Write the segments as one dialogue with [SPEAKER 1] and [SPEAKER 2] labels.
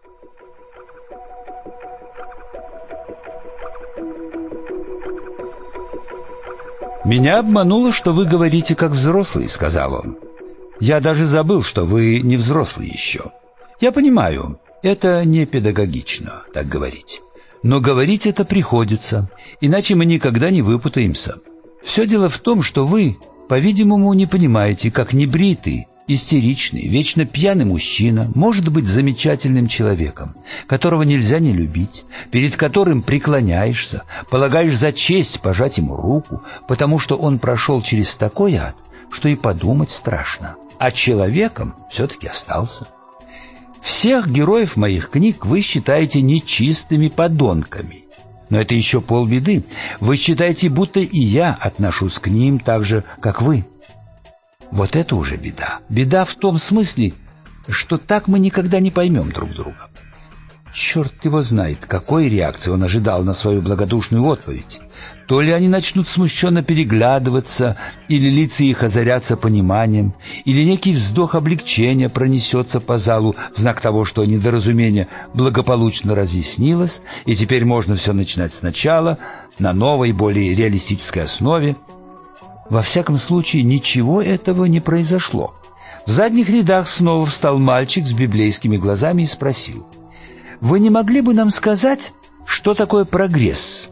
[SPEAKER 1] «Меня обмануло, что вы говорите как взрослый», — сказал он. «Я даже забыл, что вы не взрослый еще. Я понимаю, это не педагогично так говорить. Но говорить это приходится, иначе мы никогда не выпутаемся. Все дело в том, что вы, по-видимому, не понимаете, как небритый, истеричный, вечно пьяный мужчина может быть замечательным человеком, которого нельзя не любить, перед которым преклоняешься, полагаешь за честь пожать ему руку, потому что он прошел через такой ад, что и подумать страшно, а человеком все-таки остался. Всех героев моих книг вы считаете нечистыми подонками. Но это еще полбеды. Вы считаете, будто и я отношусь к ним так же, как вы. Вот это уже беда. Беда в том смысле, что так мы никогда не поймем друг друга. Черт его знает, какой реакции он ожидал на свою благодушную отповедь. То ли они начнут смущенно переглядываться, или лица их озарятся пониманием, или некий вздох облегчения пронесется по залу в знак того, что недоразумение благополучно разъяснилось, и теперь можно все начинать сначала, на новой, более реалистической основе. Во всяком случае, ничего этого не произошло. В задних рядах снова встал мальчик с библейскими глазами и спросил: «Вы не могли бы нам сказать, что такое прогресс?»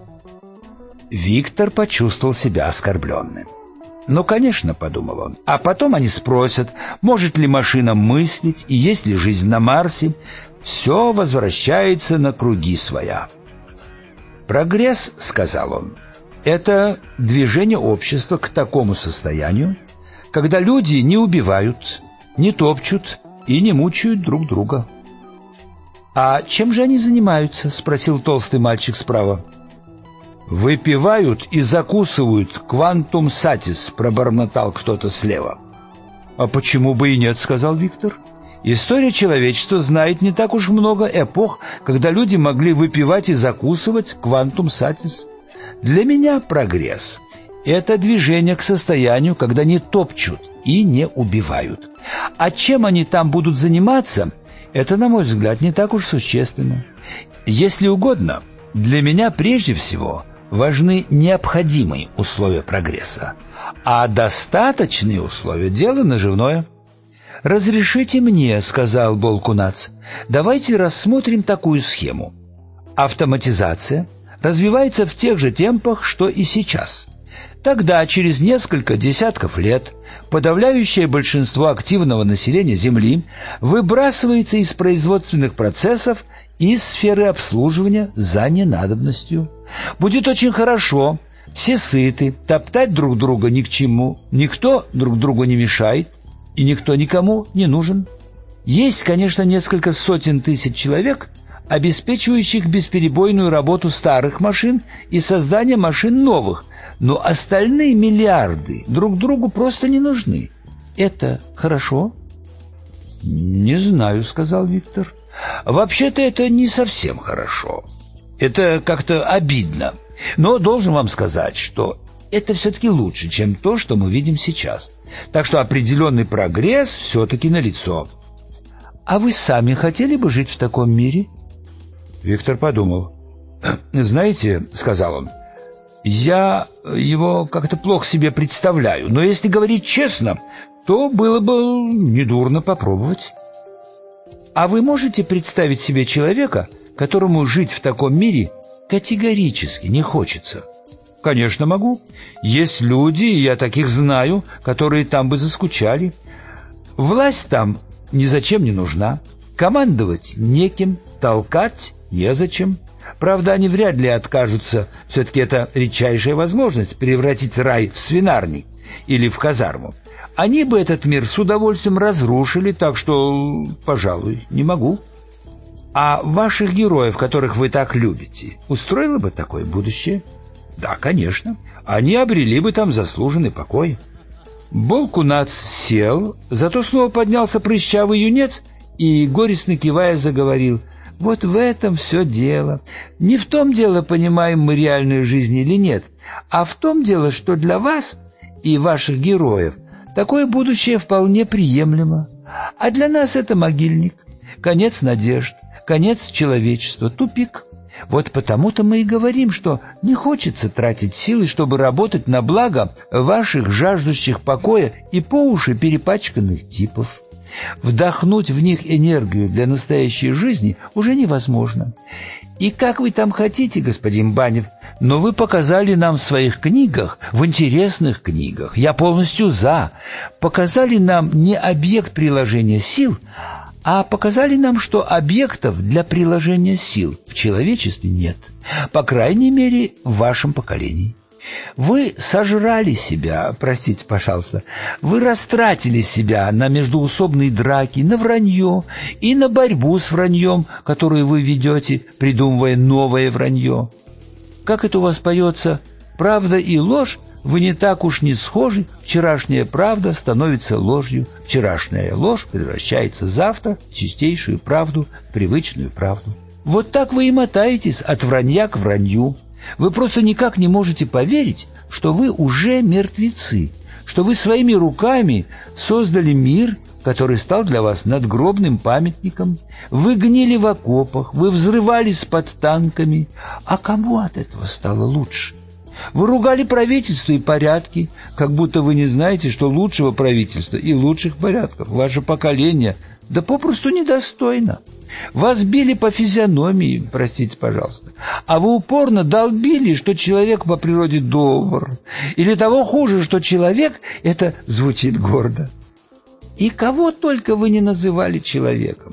[SPEAKER 1] Виктор почувствовал себя оскорбленным. «Ну, конечно», — подумал он, — «а потом они спросят, может ли машина мыслить и есть ли жизнь на Марсе. Все возвращается на круги своя». «Прогресс», — сказал он, — «это движение общества к такому состоянию, когда люди не убивают, не топчут и не мучают друг друга». «А чем же они занимаются?» — спросил толстый мальчик справа. «Выпивают и закусывают квантум сатис», — пробормотал кто-то слева. «А почему бы и нет?» — сказал Виктор. «История человечества знает не так уж много эпох, когда люди могли выпивать и закусывать квантум сатис. Для меня прогресс — это движение к состоянию, когда не топчут и не убивают. А чем они там будут заниматься, это, на мой взгляд, не так уж существенно. Если угодно, для меня прежде всего важны необходимые условия прогресса, а достаточные условия — дело наживное». «Разрешите мне», — сказал Болкунац, — «давайте рассмотрим такую схему. Автоматизация развивается в тех же темпах, что и сейчас. Тогда, через несколько десятков лет, подавляющее большинство активного населения Земли выбрасывается из производственных процессов из сферы обслуживания за ненадобностью. Будет очень хорошо, все сыты, топтать друг друга ни к чему, никто друг другу не мешает, и никто никому не нужен. Есть, конечно, несколько сотен тысяч человек, обеспечивающих бесперебойную работу старых машин и создание машин новых, но остальные миллиарды друг другу просто не нужны. Это хорошо?» «Не знаю», — сказал Виктор. «Вообще-то это не совсем хорошо. Это как-то обидно. Но должен вам сказать, что это все-таки лучше, чем то, что мы видим сейчас. Так что определенный прогресс все-таки налицо». «А вы сами хотели бы жить в таком мире?» Виктор подумал. «Знаете, — сказал он, — я его как-то плохо себе представляю, но если говорить честно, то было бы недурно попробовать». «А вы можете представить себе человека, которому жить в таком мире категорически не хочется?» «Конечно могу. Есть люди, и я таких знаю, которые там бы заскучали. Власть там ни зачем не нужна, командовать некем, толкать незачем. Правда, они вряд ли откажутся, все-таки это редчайшая возможность превратить рай в свинарник или в казарму. Они бы этот мир с удовольствием разрушили, так что, пожалуй, не могу. А ваших героев, которых вы так любите, устроило бы такое будущее?» «Да, конечно. Они обрели бы там заслуженный покой». Болкунац сел, зато снова поднялся прыщавый юнец и, горестно кивая, заговорил: «Вот в этом все дело. Не в том дело, понимаем мы реальную жизнь или нет, а в том дело, что для вас и ваших героев такое будущее вполне приемлемо. А для нас это могильник, конец надежд, конец человечества, тупик. Вот потому-то мы и говорим, что не хочется тратить силы, чтобы работать на благо ваших жаждущих покоя и по уши перепачканных типов. Вдохнуть в них энергию для настоящей жизни уже невозможно. И как вы там хотите, господин Банев, но вы показали нам в своих книгах, в интересных книгах, я полностью за, показали нам не объект приложения сил, а показали нам, что объектов для приложения сил в человечестве нет, по крайней мере, в вашем поколении. Вы сожрали себя, простите, пожалуйста, вы растратили себя на междоусобные драки, на вранье и на борьбу с враньем, которую вы ведете, придумывая новое вранье. Как это у вас поется? Правда и ложь, вы не так уж не схожи, вчерашняя правда становится ложью, вчерашняя ложь превращается завтра в чистейшую правду, в привычную правду. Вот так вы и мотаетесь от вранья к вранью. Вы просто никак не можете поверить, что вы уже мертвецы, что вы своими руками создали мир, который стал для вас надгробным памятником. Вы гнили в окопах, вы взрывались под танками. А кому от этого стало лучше? Вы ругали правительство и порядки, как будто вы не знаете, что лучшего правительства и лучших порядков ваше поколение да попросту недостойно. Вас били по физиономии, простите, пожалуйста, а вы упорно долбили, что человек по природе добр, или того хуже, что человек — это звучит гордо. И кого только вы не называли человеком.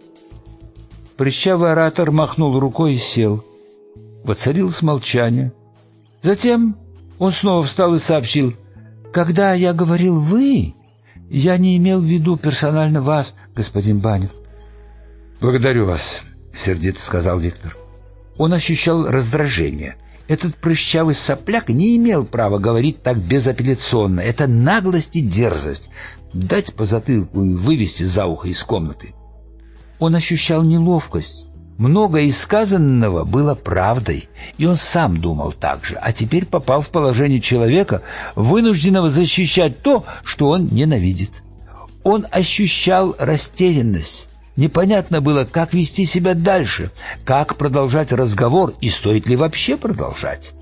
[SPEAKER 1] Прыщавый оратор махнул рукой и сел. Воцарилось молчание. Затем он снова встал и сообщил: «Когда я говорил «вы», я не имел в виду персонально вас, господин Банев». «Благодарю вас», — сердито сказал Виктор. Он ощущал раздражение. Этот прыщавый сопляк не имел права говорить так безапелляционно. Это наглость и дерзость. Дать по затылку и вывести за ухо из комнаты. Он ощущал неловкость. Многое из сказанного было правдой, и он сам думал так же, а теперь попал в положение человека, вынужденного защищать то, что он ненавидит. Он ощущал растерянность. Непонятно было, как вести себя дальше, как продолжать разговор и стоит ли вообще продолжать.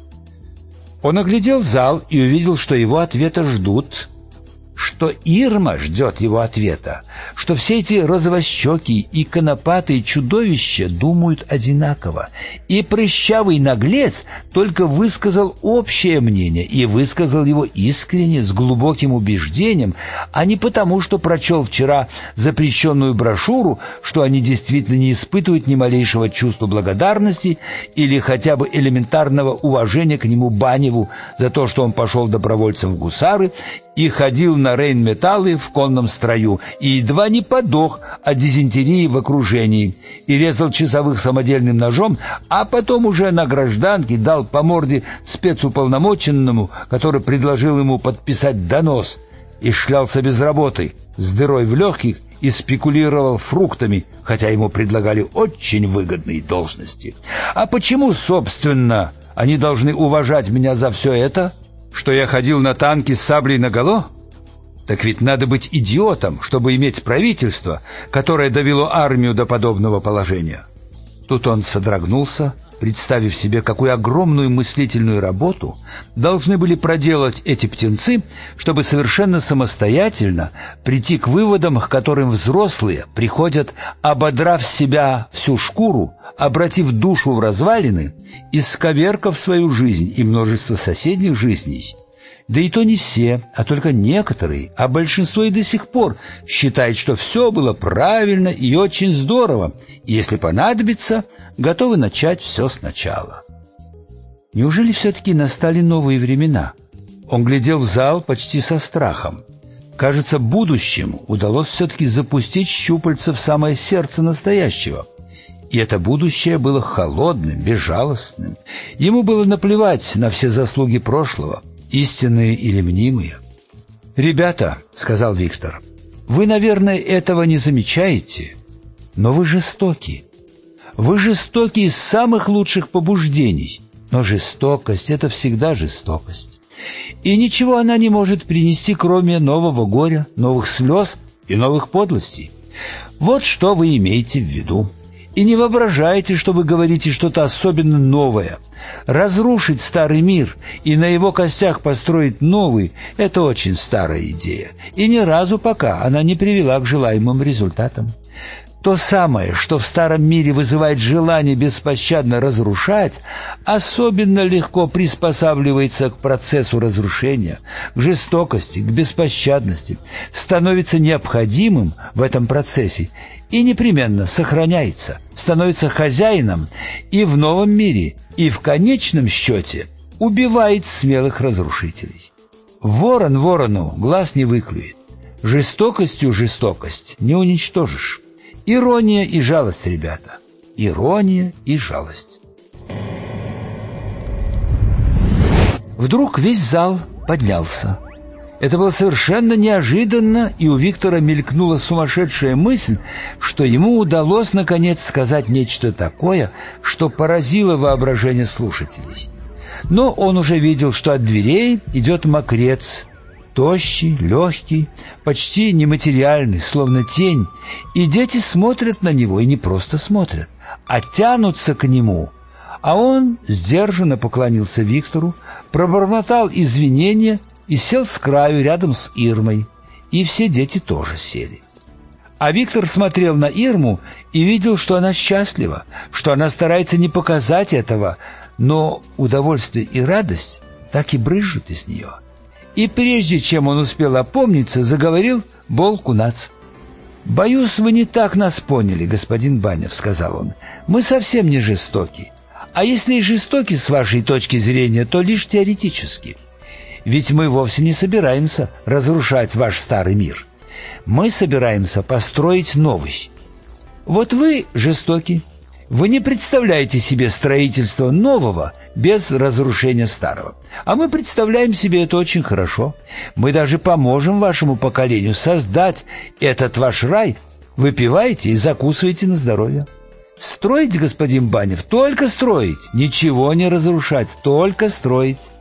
[SPEAKER 1] Он оглядел зал и увидел, что его ответа ждут, что Ирма ждет его ответа, что все эти розовощеки и конопатые чудовища думают одинаково, и прыщавый наглец только высказал общее мнение и высказал его искренне, с глубоким убеждением, а не потому, что прочел вчера запрещенную брошюру, что они действительно не испытывают ни малейшего чувства благодарности или хотя бы элементарного уважения к нему Баневу за то, что он пошел добровольцем в гусары и ходил на рейнметаллы в конном строю, и едва не подох от дизентерии в окружении, и резал часовых самодельным ножом, а потом уже на гражданке дал по морде спецуполномоченному, который предложил ему подписать донос, и шлялся без работы, с дырой в легких, и спекулировал фруктами, хотя ему предлагали очень выгодные должности. А почему, собственно, они должны уважать меня за все это? Что я ходил на танки с саблей наголо? Так ведь надо быть идиотом, чтобы иметь правительство, которое довело армию до подобного положения. Тут он содрогнулся, представив себе, какую огромную мыслительную работу должны были проделать эти птенцы, чтобы совершенно самостоятельно прийти к выводам, к которым взрослые приходят, ободрав себя всю шкуру, обратив душу в развалины, исковеркав свою жизнь и множество соседних жизней. Да и то не все, а только некоторые, а большинство и до сих пор считает, что все было правильно и очень здорово, и если понадобится, готовы начать все сначала. Неужели все-таки настали новые времена? Он глядел в зал почти со страхом. Кажется, будущим удалось все-таки запустить щупальца в самое сердце настоящего. И это будущее было холодным, безжалостным. Ему было наплевать на все заслуги прошлого, истинные или мнимые. «Ребята», — сказал Виктор, — «вы, наверное, этого не замечаете, но вы жестоки. Вы жестоки из самых лучших побуждений, но жестокость — это всегда жестокость. И ничего она не может принести, кроме нового горя, новых слез и новых подлостей. Вот что вы имеете в виду. И не воображайте, что вы говорите что-то особенно новое. Разрушить старый мир и на его костях построить новый – это очень старая идея. И ни разу пока она не привела к желаемым результатам. То самое, что в старом мире вызывает желание беспощадно разрушать, особенно легко приспосабливается к процессу разрушения, к жестокости, к беспощадности, становится необходимым в этом процессе и непременно сохраняется, становится хозяином и в новом мире, и в конечном счете убивает смелых разрушителей. Ворон ворону глаз не выклюет, жестокостью жестокость не уничтожишь. Ирония и жалость, ребята. Ирония и жалость. Вдруг весь зал поднялся. Это было совершенно неожиданно, и у Виктора мелькнула сумасшедшая мысль, что ему удалось наконец сказать нечто такое, что поразило воображение слушателей. Но он уже видел, что от дверей идет мокрец, тощий, легкий, почти нематериальный, словно тень, и дети смотрят на него, и не просто смотрят, а тянутся к нему. А он сдержанно поклонился Виктору, пробормотал извинения и сел с краю рядом с Ирмой, и все дети тоже сели. А Виктор смотрел на Ирму и видел, что она счастлива, что она старается не показать этого, но удовольствие и радость так и брызжут из нее. И прежде чем он успел опомниться, заговорил Бол-Кунац. «Боюсь, вы не так нас поняли, господин Банев», — сказал он. «Мы совсем не жестоки. А если и жестоки с вашей точки зрения, то лишь теоретически. Ведь мы вовсе не собираемся разрушать ваш старый мир. Мы собираемся построить новый. Вот вы жестоки. Вы не представляете себе строительство нового без разрушения старого. А мы представляем себе это очень хорошо. Мы даже поможем вашему поколению создать этот ваш рай. Выпивайте и закусывайте на здоровье. Строить, господин Банев, только строить, ничего не разрушать, только строить».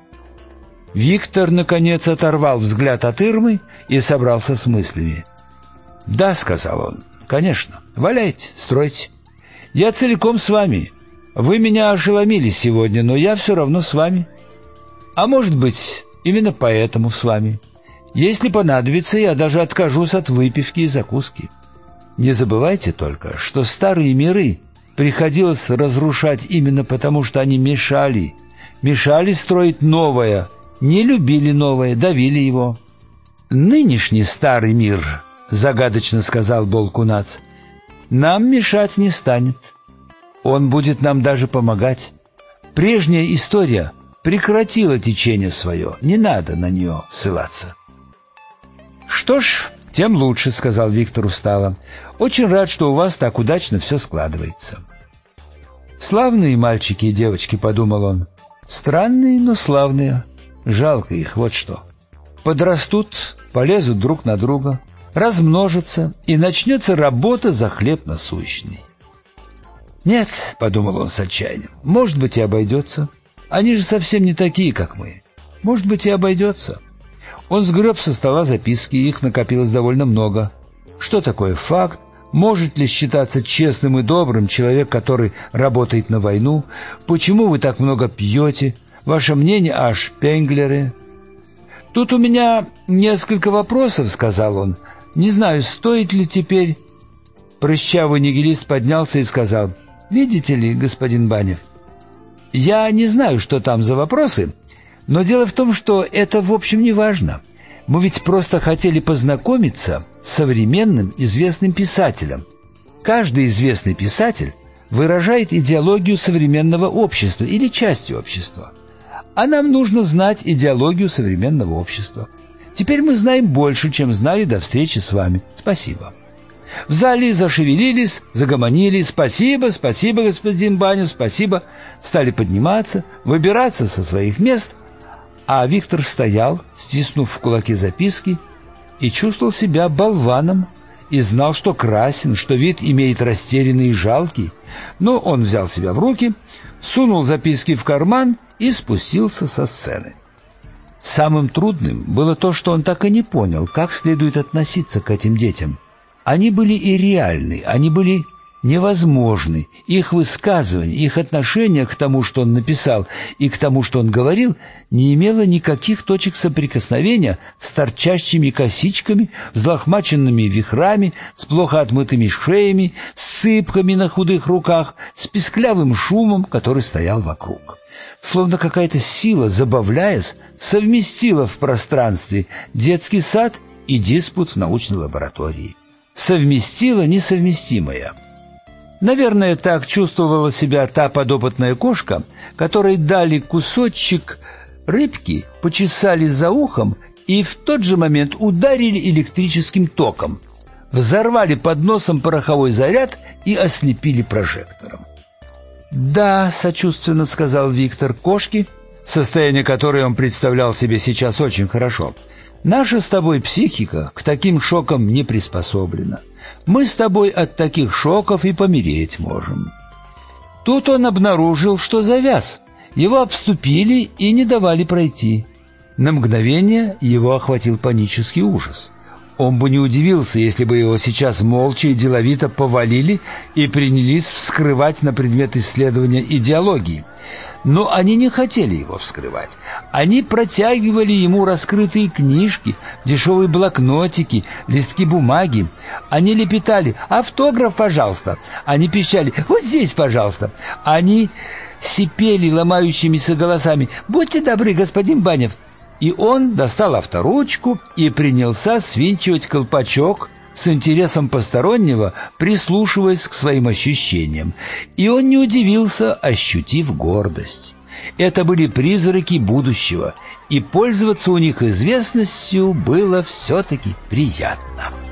[SPEAKER 1] Виктор, наконец, оторвал взгляд от Ирмы и собрался с мыслями. «Да», — сказал он, — «конечно, валяйте, стройте. Я целиком с вами. Вы меня ошеломили сегодня, но я все равно с вами. А может быть, именно поэтому с вами. Если понадобится, я даже откажусь от выпивки и закуски. Не забывайте только, что старые миры приходилось разрушать именно потому, что они мешали строить новое, не любили новое, давили его. Нынешний старый мир, загадочно сказал Бол-Кунац, нам мешать не станет. Он будет нам даже помогать. Прежняя история прекратила течение свое, не надо на нее ссылаться». «Что ж, тем лучше», — сказал Виктор устало. «Очень рад, что у вас так удачно все складывается». «Славные мальчики и девочки», — подумал он. «Странные, но славные. Жалко их, вот что. Подрастут, полезут друг на друга, размножатся, и начнется работа за хлеб насущный». «Нет», — подумал он с отчаянием, — «может быть, и обойдется. Они же совсем не такие, как мы. Может быть, и обойдется». Он сгреб со стола записки, их накопилось довольно много. Что такое факт? Может ли считаться честным и добрым человек, который работает на войну? Почему вы так много пьете? Ваше мнение о Шпенглере? «Тут у меня несколько вопросов», — сказал он. «Не знаю, стоит ли теперь...» Прыщавый нигилист поднялся и сказал: «Видите ли, господин Банев, я не знаю, что там за вопросы, но дело в том, что это в общем не важно. Мы ведь просто хотели познакомиться с современным известным писателем. Каждый известный писатель выражает идеологию современного общества или части общества. А нам нужно знать идеологию современного общества. Теперь мы знаем больше, чем знали до встречи с вами. Спасибо». В зале зашевелились, загомонили. «Спасибо, спасибо, господин Банев, спасибо». Стали подниматься, выбираться со своих мест, а Виктор стоял, стиснув в кулаки записки, и чувствовал себя болваном, и знал, что красен, что вид имеет растерянный и жалкий. Но он взял себя в руки, сунул записки в карман и спустился со сцены. Самым трудным было то, что он так и не понял, как следует относиться к этим детям. Они были и реальны, они были невозможны. Их высказывания, их отношение к тому, что он написал, и к тому, что он говорил, не имело никаких точек соприкосновения с торчащими косичками, взлохмаченными вихрами, с плохо отмытыми шеями, с цыпками на худых руках, с писклявым шумом, который стоял вокруг. Словно какая-то сила, забавляясь, совместила в пространстве детский сад и диспут в научной лаборатории. Совместила несовместимое. Наверное, так чувствовала себя та подопытная кошка, которой дали кусочек рыбки, почесали за ухом и в тот же момент ударили электрическим током, взорвали под носом пороховой заряд и ослепили прожектором. «Да», — сочувственно сказал Виктор, — «кошки, состояние которой он представлял себе сейчас очень хорошо. Наша с тобой психика к таким шокам не приспособлена. Мы с тобой от таких шоков и помереть можем». Тут он обнаружил, что завяз. Его обступили и не давали пройти. На мгновение его охватил панический ужас. Он бы не удивился, если бы его сейчас молча и деловито повалили и принялись вскрывать на предмет исследования идеологии. Но они не хотели его вскрывать. Они протягивали ему раскрытые книжки, дешевые блокнотики, листки бумаги. Они лепетали: «Автограф, пожалуйста». Они пищали: «Вот здесь, пожалуйста». Они сипели ломающимися голосами: «Будьте добры, господин Банев». И он достал авторучку и принялся свинчивать колпачок, с интересом постороннего прислушиваясь к своим ощущениям. И он не удивился, ощутив гордость. Это были призраки будущего, и пользоваться у них известностью было все-таки приятно.